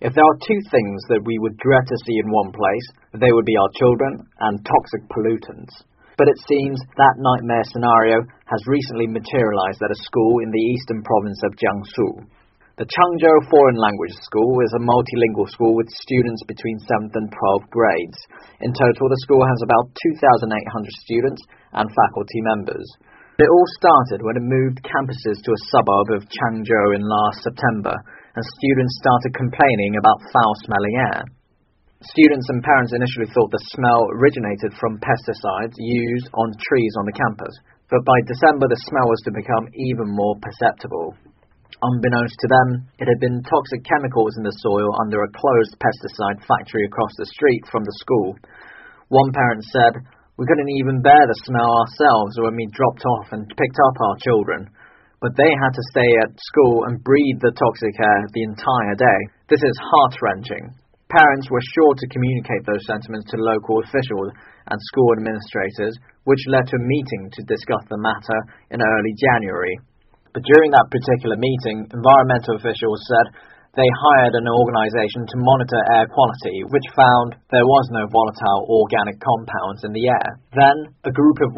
If there are two things that we would dread to see in one place, they would be our children and toxic pollutants. But it seems that nightmare scenario has recently materialized at a school in the eastern province of Jiangsu. The Changzhou Foreign Language School is a multilingual school with students between 7th and 12th grades. In total, the school has about 2,800 students and faculty members. It all started when it moved campuses to a suburb of Changzhou in last September, and students started complaining about foul-smelling air. Students and parents initially thought the smell originated from pesticides used on trees on the campus, but by December the smell was to become even more perceptible. Unbeknownst to them, it had been toxic chemicals in the soil under a closed pesticide factory across the street from the school. One parent said, "We couldn't even bear the smell ourselves when we dropped off and picked up our children. But they had to stay at school and breathe the toxic air the entire day. This is heart-wrenching." Parents were sure to communicate those sentiments to local officials and school administrators, which led to a meeting to discuss the matter in early January. But during that particular meeting, environmental officials said they hired an organization to monitor air quality, which found there was no volatile organic compounds in the air. Then, a group of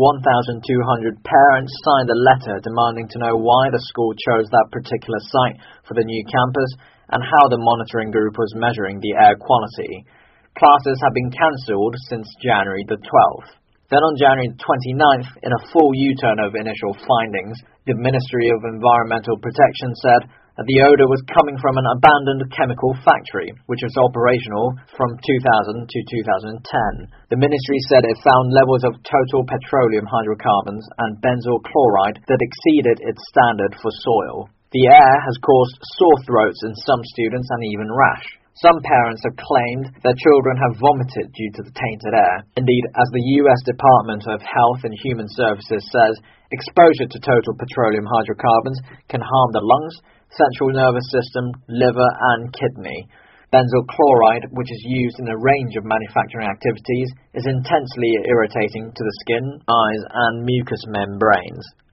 1,200 parents signed a letter demanding to know why the school chose that particular site for the new campus and how the monitoring group was measuring the air quality. Classes have been cancelled since January the 12th. Then on January 29th, in a full U-turn of initial findings, the Ministry of Environmental Protection said that the odor was coming from an abandoned chemical factory, which was operational from 2000 to 2010. The ministry said it found levels of total petroleum hydrocarbons and benzyl chloride that exceeded its standard for soil. The air has caused sore throats in some students and even rash. Some parents have claimed their children have vomited due to the tainted air. Indeed, as the U.S. Department of Health and Human Services says, exposure to total petroleum hydrocarbons can harm the lungs, central nervous system, liver and kidney. Benzyl chloride, which is used in a range of manufacturing activities, is intensely irritating to the skin, eyes and mucous membranes.